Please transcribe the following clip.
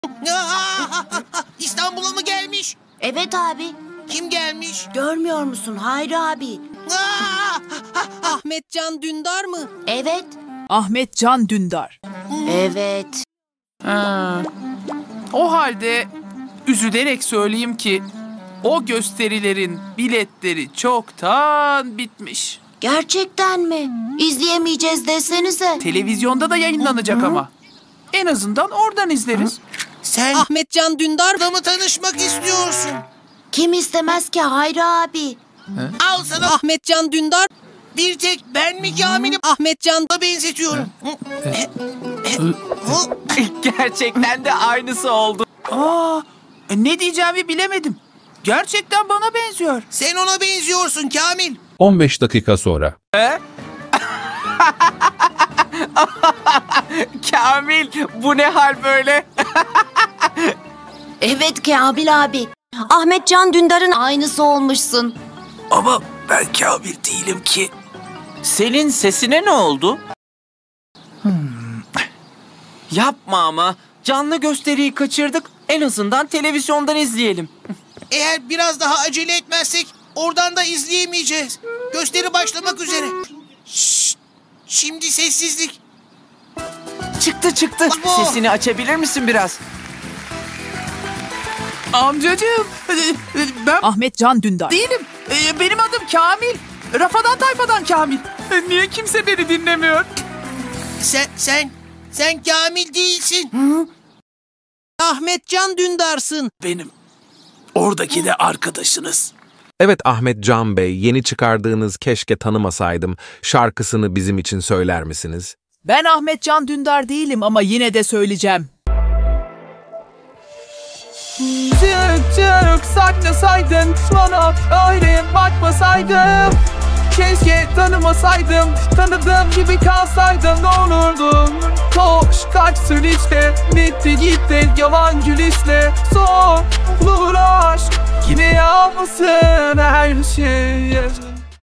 İstanbul'a mı gelmiş? Evet abi. Kim gelmiş? Görmüyor musun Hayri abi? Ahmet Can Dündar mı? Evet. Ahmet Can Dündar. Evet. O halde üzülerek söyleyeyim ki o gösterilerin biletleri çoktan bitmiş. Gerçekten mi? İzleyemeyeceğiz desenize. Televizyonda da yayınlanacak ama. En azından oradan izleriz. Sen Ahmet Can Dündar'la mı tanışmak istiyorsun? Kim istemez ki Hayri abi? Al sana Ahmet Can Dündar, bir tek ben mi Kamil'i Ahmet Can benzetiyorum? Gerçekten de aynısı oldu. Ne diyeceğimi bilemedim. Gerçekten bana benziyor. Sen ona benziyorsun Kamil. 15 dakika sonra. Kamil, bu ne hal böyle? Evet Kamil abi. Ahmet Can Dündar'ın aynısı olmuşsun. Ama ben Kamil değilim ki. Senin sesine ne oldu? Yapma ama. Canlı gösteriyi kaçırdık. En azından televizyondan izleyelim. Eğer biraz daha acele etmezsek oradan da izleyemeyeceğiz. Gösteri başlamak üzere. Şşt, şimdi sessizlik. Çıktı. Abo! Sesini açabilir misin biraz? Amcacığım, ben Ahmet Can Dündar. değilim. Benim adım Kamil. Rafadan Tayfadan Kamil. Niye kimse beni dinlemiyor? Sen Kamil değilsin. Ahmet Can Dündar'sın. Benim. Oradaki de arkadaşınız. Evet Ahmet Can Bey, yeni çıkardığınız Keşke Tanımasaydım şarkısını bizim için söyler misiniz? Ben Ahmet Can Dündar değilim ama yine de söyleyeceğim. Çık saklasaydın bana öyle bakmasaydım. Keşke tanımasaydım, tanıdığım gibi kalsaydım ne olurdu? Koş kaç sürüşte, bitti gitti yalan gülüşle. Son bulur aşk, yine yapmasın her şeyi.